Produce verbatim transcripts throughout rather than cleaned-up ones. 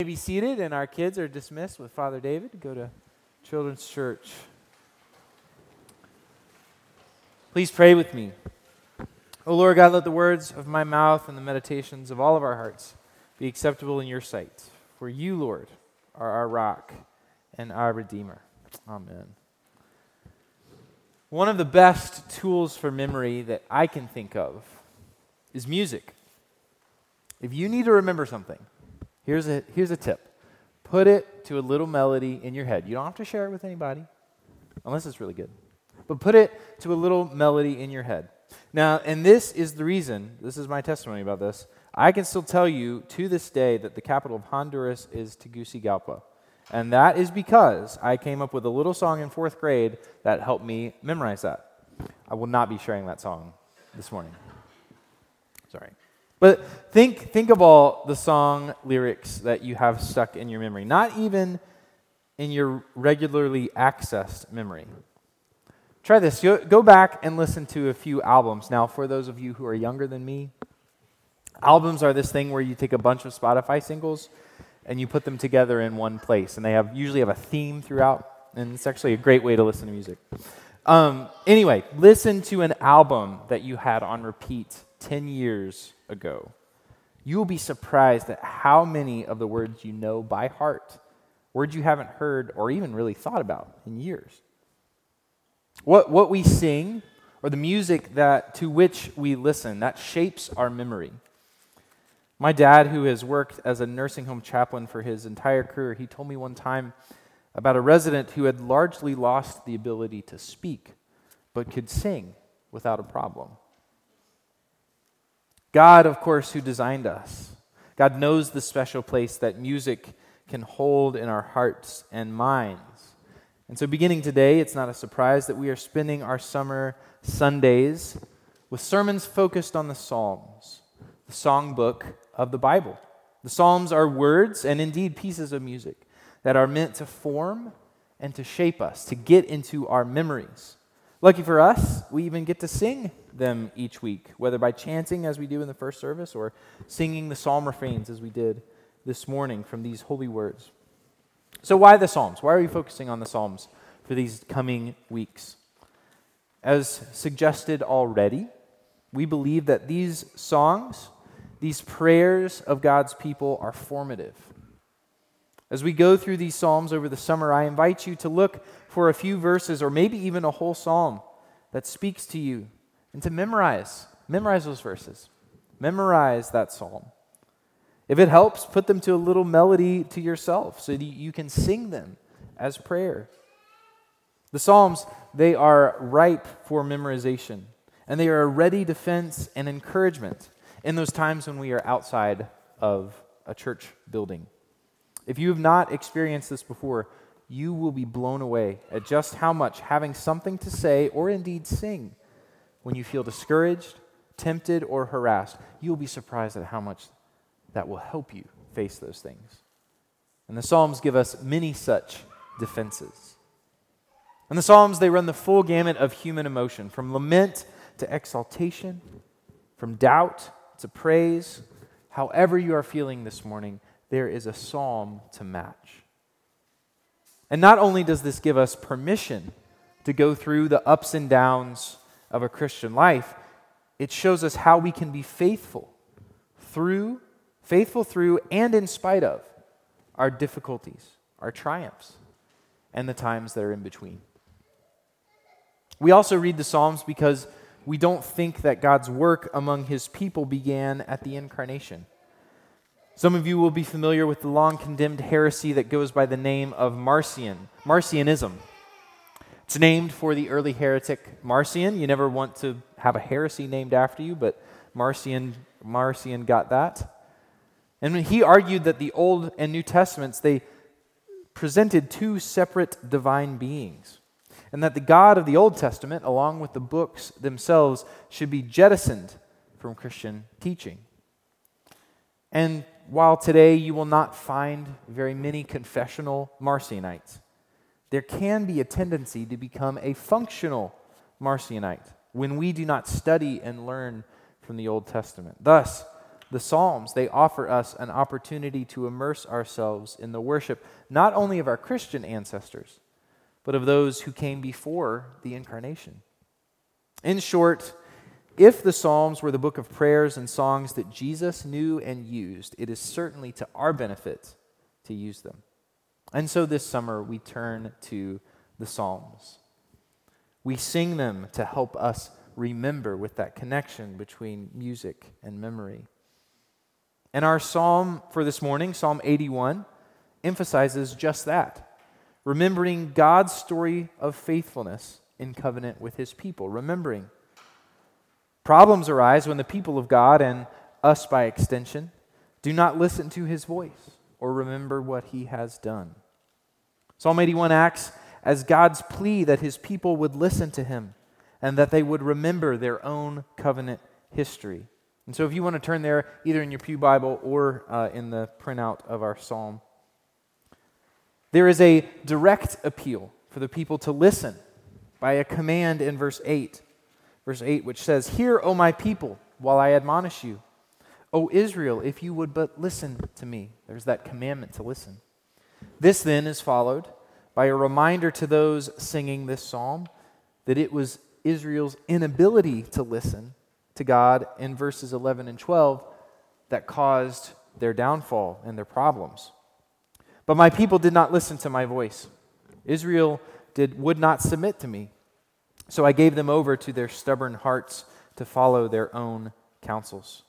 Be seated, and our kids are dismissed with Father David to go to Children's Church. Please pray with me. O Lord God, let the words of my mouth and the meditations of all of our hearts be acceptable in your sight. For you, Lord, are our rock and our Redeemer. Amen. One of the best tools for memory that I can think of is music. If you need to remember something, Here's a here's a tip. Put it to a little melody in your head. You don't have to share it with anybody, unless it's really good. But put it to a little melody in your head. Now, and this is the reason, this is my testimony about this, I can still tell you to this day that the capital of Honduras is Tegucigalpa. And that is because I came up with a little song in fourth grade that helped me memorize that. I will not be sharing that song this morning. Sorry. But think think of all the song lyrics that you have stuck in your memory, not even in your regularly accessed memory. Try this. Go back and listen to a few albums. Now, for those of you who are younger than me, albums are this thing where you take a bunch of Spotify singles and you put them together in one place, and they have usually have a theme throughout, and it's actually a great way to listen to music. Um, anyway, listen to an album that you had on repeat ten years ago. You will be surprised at how many of the words you know by heart, words you haven't heard or even really thought about in years. What what we sing, or the music that to which we listen, that shapes our memory. My dad, who has worked as a nursing home chaplain for his entire career, he told me one time about a resident who had largely lost the ability to speak, but could sing without a problem. God, of course, who designed us. God knows the special place that music can hold in our hearts and minds. And so beginning today, it's not a surprise that we are spending our summer Sundays with sermons focused on the Psalms, the songbook of the Bible. The Psalms are words and indeed pieces of music that are meant to form and to shape us, to get into our memories. Lucky for us, we even get to sing them each week, whether by chanting as we do in the first service or singing the psalm refrains as we did this morning from these holy words. So why the Psalms? Why are we focusing on the Psalms for these coming weeks? As suggested already, we believe that these songs, these prayers of God's people are formative. As we go through these Psalms over the summer, I invite you to look for a few verses or maybe even a whole psalm that speaks to you and to memorize. Memorize those verses. Memorize that psalm. If it helps, put them to a little melody to yourself so that you can sing them as prayer. The Psalms, they are ripe for memorization, and they are a ready defense and encouragement in those times when we are outside of a church building. If you have not experienced this before, you will be blown away at just how much having something to say or indeed sing when you feel discouraged, tempted, or harassed, you'll be surprised at how much that will help you face those things. And the Psalms give us many such defenses. And the Psalms, they run the full gamut of human emotion, from lament to exaltation, from doubt to praise. However you are feeling this morning, there is a psalm to match. And not only does this give us permission to go through the ups and downs of a Christian life, it shows us how we can be faithful through, faithful through and in spite of our difficulties, our triumphs, and the times that are in between. We also read the Psalms because we don't think that God's work among His people began at the incarnation. Some of you will be familiar with the long-condemned heresy that goes by the name of Marcion, Marcionism. It's named for the early heretic Marcion. You never want to have a heresy named after you, but Marcion, Marcion got that. And when he argued that the Old and New Testaments, they presented two separate divine beings, and that the God of the Old Testament, along with the books themselves, should be jettisoned from Christian teaching. And while today you will not find very many confessional Marcionites, there can be a tendency to become a functional Marcionite when we do not study and learn from the Old Testament. Thus, The Psalms, they offer us an opportunity to immerse ourselves in the worship, not only of our Christian ancestors, but of those who came before the incarnation. In short, if the Psalms were the book of prayers and songs that Jesus knew and used, it is certainly to our benefit to use them. And so this summer we turn to the Psalms. We sing them to help us remember with that connection between music and memory. And our psalm for this morning, Psalm eighty-one, emphasizes just that, remembering God's story of faithfulness in covenant with his people, remembering. Problems arise when the people of God, and us by extension, do not listen to his voice or remember what he has done. Psalm eighty-one acts as God's plea that his people would listen to him and that they would remember their own covenant history. And so if you want to turn there, either in your Pew Bible or uh, in the printout of our psalm, there is a direct appeal for the people to listen by a command in verse eight. Verse eight, which says, "Hear, O my people, while I admonish you. O Israel, if you would but listen to me." There's that commandment to listen. This then is followed by a reminder to those singing this psalm that it was Israel's inability to listen to God in verses eleven and twelve that caused their downfall and their problems. "But my people did not listen to my voice. Israel did would not submit to me. So I gave them over to their stubborn hearts to follow their own counsels."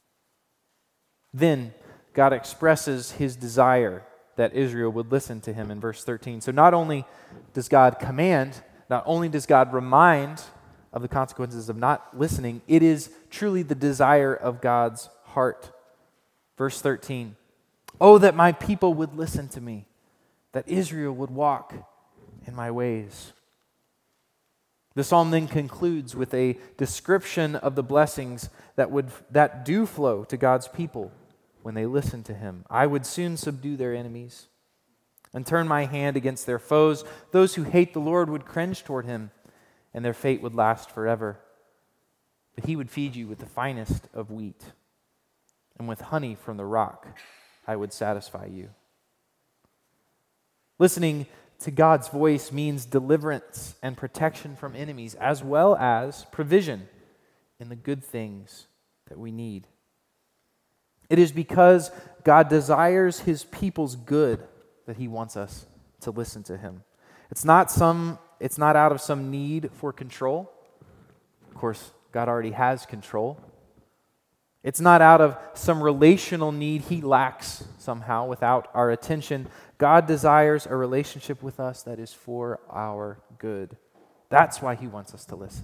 Then God expresses his desire that Israel would listen to him in verse thirteen. So not only does God command, not only does God remind of the consequences of not listening, it is truly the desire of God's heart. Verse thirteen, "Oh, that my people would listen to me, that Israel would walk in my ways." The psalm then concludes with a description of the blessings that would that do flow to God's people when they listen to him. "I would soon subdue their enemies and turn my hand against their foes. Those who hate the Lord would cringe toward him, and their fate would last forever. But he would feed you with the finest of wheat, and with honey from the rock I would satisfy you." Listening to God's voice means deliverance and protection from enemies, as well as provision in the good things that we need. It is because God desires his people's good that he wants us to listen to him. It's not some It's not out of some need for control. Of course, God already has control. It's not out of some relational need he lacks somehow without our attention. God desires a relationship with us that is for our good. That's why he wants us to listen.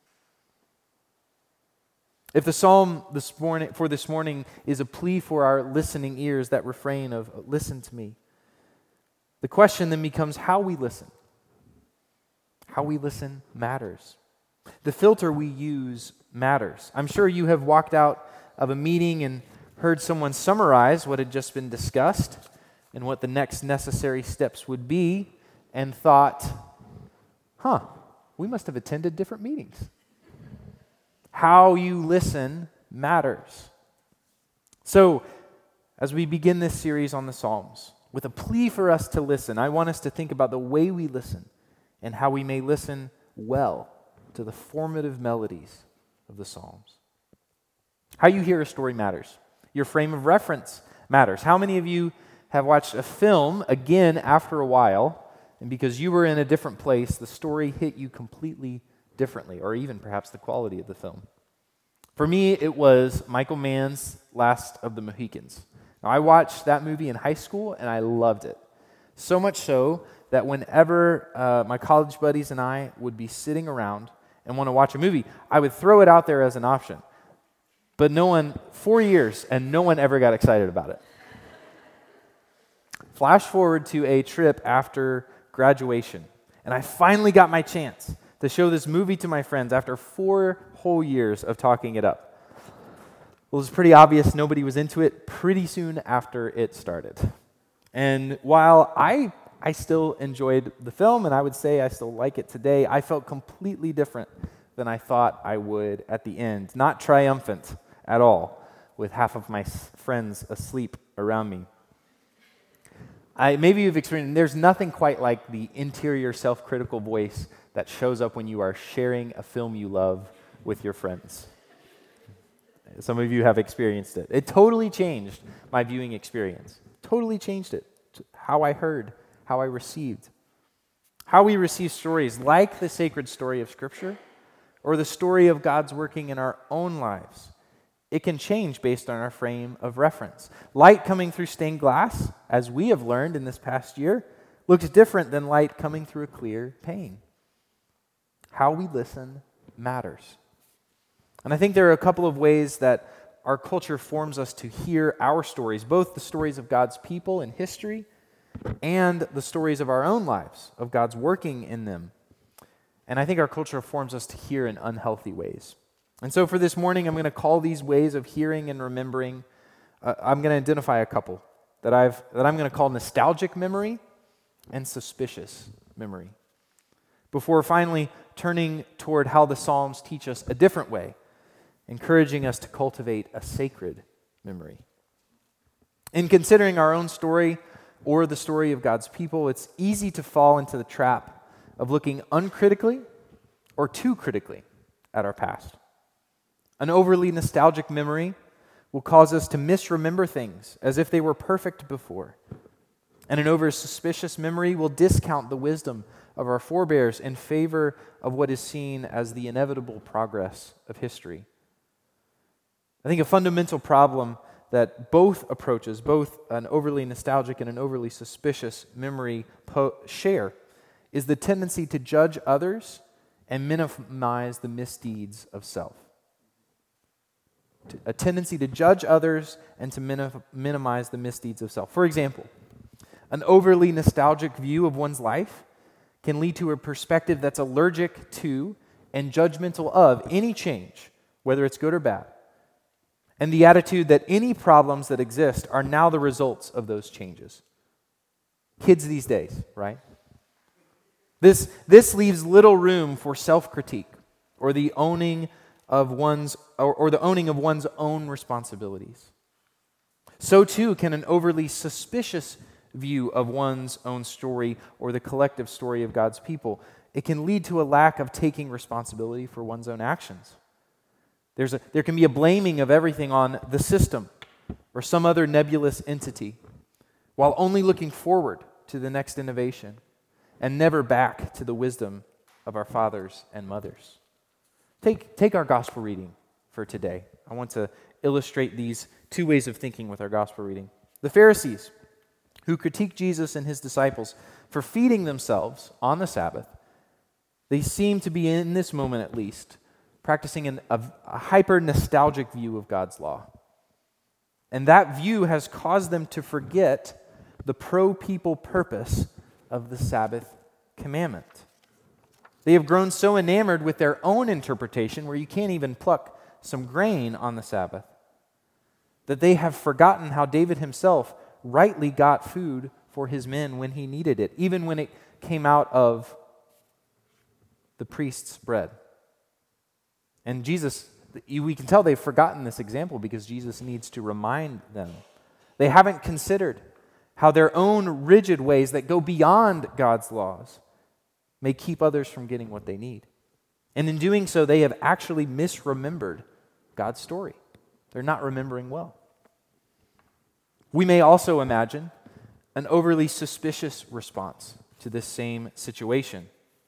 If the psalm this morning, for this morning is a plea for our listening ears, that refrain of "listen to me," the question then becomes how we listen. How we listen matters. The filter we use matters. I'm sure you have walked out of a meeting and heard someone summarize what had just been discussed and what the next necessary steps would be and thought, huh, we must have attended different meetings. How you listen matters. So, as we begin this series on the Psalms, with a plea for us to listen, I want us to think about the way we listen and how we may listen well to the formative melodies of the Psalms. How you hear a story matters. Your frame of reference matters. How many of you have watched a film again after a while, and because you were in a different place, the story hit you completely differently, or even perhaps the quality of the film? For me, it was Michael Mann's Last of the Mohicans. Now, I watched that movie in high school, and I loved it. So much so that whenever uh, my college buddies and I would be sitting around and want to watch a movie, I would throw it out there as an option. But no one, four years, and no one ever got excited about it. Flash forward to a trip after graduation, and I finally got my chance to show this movie to my friends after four whole years of talking it up. Well, it was pretty obvious nobody was into it pretty soon after it started. And while I I still enjoyed the film, and I would say I still like it today, I felt completely different than I thought I would at the end. Not triumphant at all. with half of my s- friends asleep around me. I, maybe you've experienced, there's nothing quite like the interior self-critical voice that shows up when you are sharing a film you love with your friends. Some of you have experienced it. It totally changed my viewing experience. Totally changed it. How I heard, how I received. How we receive stories like the sacred story of Scripture or the story of God's working in our own lives. It can change based on our frame of reference. Light coming through stained glass, as we have learned in this past year, looks different than light coming through a clear pane. How we listen matters. And I think there are a couple of ways that our culture forms us to hear our stories, both the stories of God's people in history and the stories of our own lives, of God's working in them. And I think our culture forms us to hear in unhealthy ways. And so for this morning, I'm going to call these ways of hearing and remembering, uh, I'm going to identify a couple that, I've, that I'm going to call nostalgic memory and suspicious memory, before finally turning toward how the Psalms teach us a different way, encouraging us to cultivate a sacred memory. In considering our own story or the story of God's people, it's easy to fall into the trap of looking uncritically or too critically at our past. An overly nostalgic memory will cause us to misremember things as if they were perfect before. And an over-suspicious memory will discount the wisdom of our forebears in favor of what is seen as the inevitable progress of history. I think a fundamental problem that both approaches, both an overly nostalgic and an overly suspicious memory po- share, is the tendency to judge others and minimize the misdeeds of self. A tendency to judge others and to minim- minimize the misdeeds of self. For example, an overly nostalgic view of one's life can lead to a perspective that's allergic to and judgmental of any change, whether it's good or bad, and the attitude that any problems that exist are now the results of those changes. Kids these days, right? This, this leaves little room for self-critique or the owning of one's or, or the owning of one's own responsibilities. So too can an overly suspicious view of one's own story or the collective story of God's people. It can lead to a lack of taking responsibility for one's own actions. There's a, there can be a blaming of everything on the system or some other nebulous entity, while only looking forward to the next innovation and never back to the wisdom of our fathers and mothers. Take, take our gospel reading for today. I want to illustrate these two ways of thinking with our gospel reading. The Pharisees, who critique Jesus and his disciples for feeding themselves on the Sabbath, they seem to be, in this moment at least, practicing an, a, a hyper-nostalgic view of God's law. And that view has caused them to forget the pro-people purpose of the Sabbath commandment. They have grown so enamored with their own interpretation, where you can't even pluck some grain on the Sabbath, that they have forgotten how David himself rightly got food for his men when he needed it, even when it came out of the priest's bread. And Jesus, we can tell they've forgotten this example because Jesus needs to remind them. They haven't considered how their own rigid ways that go beyond God's laws may keep others from getting what they need. And in doing so, they have actually misremembered God's story. They're not remembering well. We may also imagine an overly suspicious response to this same situation.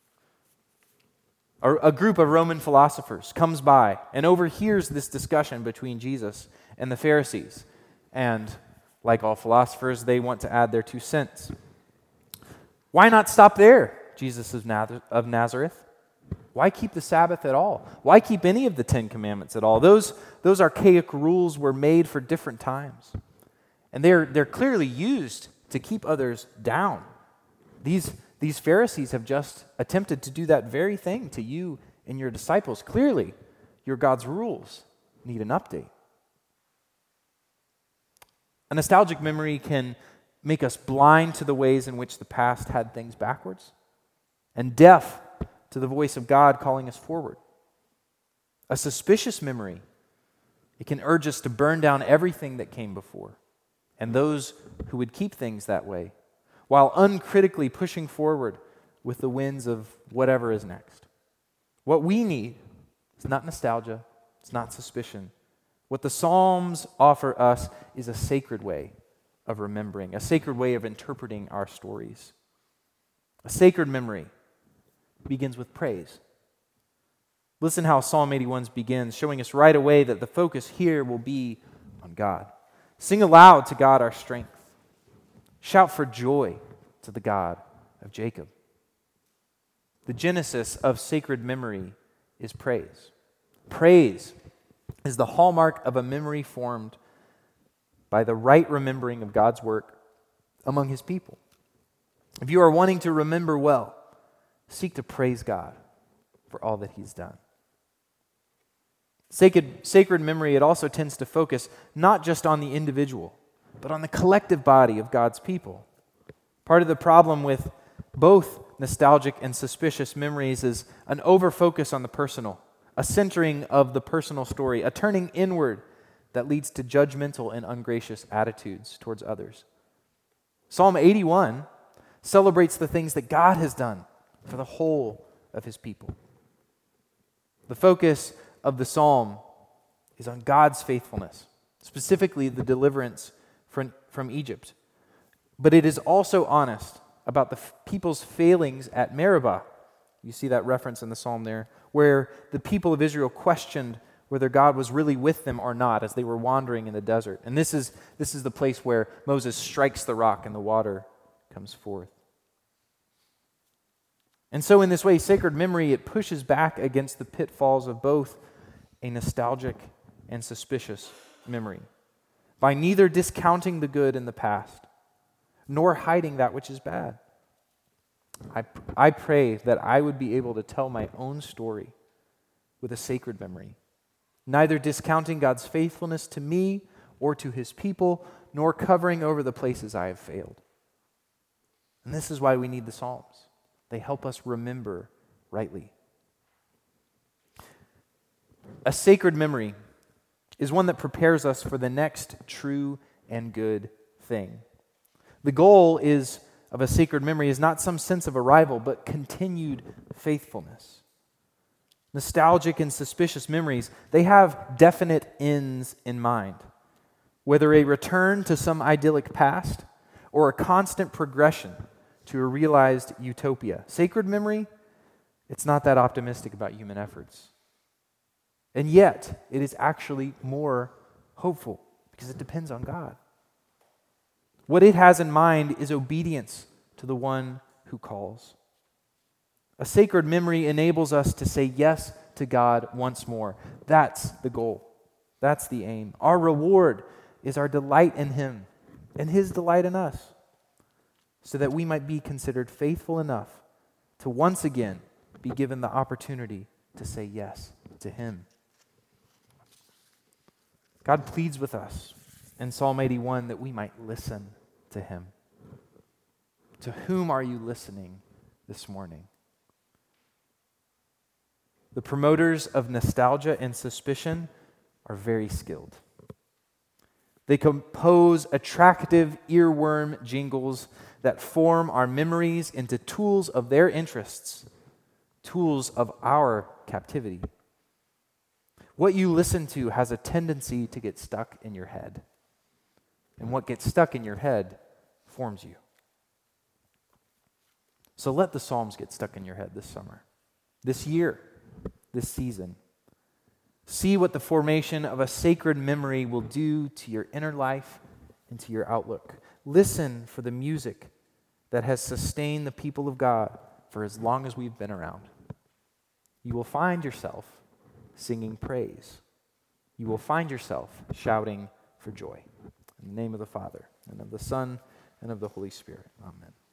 A, a group of Roman philosophers comes by and overhears this discussion between Jesus and the Pharisees. And like all philosophers, they want to add their two cents. Why not stop there, Jesus of Nazareth? Why keep the Sabbath at all? Why keep any of the Ten Commandments at all? Those, those archaic rules were made for different times. And they're, they're clearly used to keep others down. These, these Pharisees have just attempted to do that very thing to you and your disciples. Clearly, your God's rules need an update. A nostalgic memory can make us blind to the ways in which the past had things backwards and deaf to the voice of God calling us forward. A suspicious memory It can urge us to burn down everything that came before and those who would keep things that way, while uncritically pushing forward with the winds of whatever is next. What we need is not nostalgia, it's not suspicion. What the Psalms offer us is a sacred way of remembering, a sacred way of interpreting our stories. A sacred memory begins with praise. Listen how Psalm eighty-one begins, showing us right away that the focus here will be on God. Sing aloud to God our strength. Shout for joy to the God of Jacob. The genesis of sacred memory is praise. Praise is the hallmark of a memory formed by the right remembering of God's work among His people. If you are wanting to remember well, seek to praise God for all that He's done. Sacred, sacred memory, it also tends to focus not just on the individual, but on the collective body of God's people. Part of the problem with both nostalgic and suspicious memories is an overfocus on the personal, a centering of the personal story, a turning inward that leads to judgmental and ungracious attitudes towards others. Psalm eighty-one celebrates the things that God has done for the whole of His people. The focus of the psalm is on God's faithfulness, specifically the deliverance from, from Egypt. But it is also honest about the f- people's failings at Meribah. You see that reference in the psalm there, where the people of Israel questioned whether God was really with them or not as they were wandering in the desert. And this is, this is the place where Moses strikes the rock and the water comes forth. And so in this way, sacred memory, it pushes back against the pitfalls of both a nostalgic and suspicious memory by neither discounting the good in the past nor hiding that which is bad. I, I pray that I would be able to tell my own story with a sacred memory, neither discounting God's faithfulness to me or to His people, nor covering over the places I have failed. And this is why we need the Psalms. They help us remember rightly. A sacred memory is one that prepares us for the next true and good thing. The goal is of a sacred memory is not some sense of arrival, but continued faithfulness. Nostalgic and suspicious memories, they have definite ends in mind, whether a return to some idyllic past or a constant progression to a realized utopia. Sacred memory, it's not that optimistic about human efforts. And yet, it is actually more hopeful because it depends on God. What it has in mind is obedience to the one who calls. A sacred memory enables us to say yes to God once more. That's the goal. That's the aim. Our reward is our delight in Him and His delight in us, so that we might be considered faithful enough to once again be given the opportunity to say yes to Him. God pleads with us in Psalm eighty-one that we might listen to Him. To whom are you listening this morning? The promoters of nostalgia and suspicion are very skilled. They compose attractive earworm jingles that form our memories into tools of their interests, tools of our captivity. What you listen to has a tendency to get stuck in your head. And what gets stuck in your head forms you. So let the Psalms get stuck in your head this summer, this year, this season. See what the formation of a sacred memory will do to your inner life and to your outlook. Listen for the music that has sustained the people of God for as long as we've been around. You will find yourself singing praise. You will find yourself shouting for joy. In the name of the Father, and of the Son, and of the Holy Spirit. Amen.